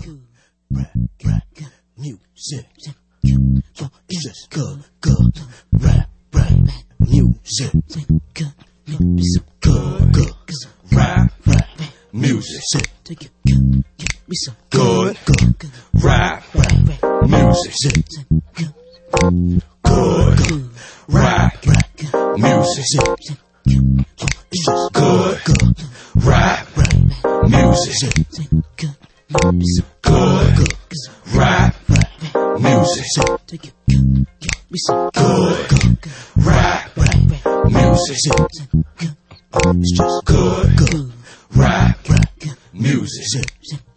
rap music. It's just good rap music. Good rap music. Good rap music. Good rap music. It's just good rap music. Good rap music. Good rap music. It's just good rap music.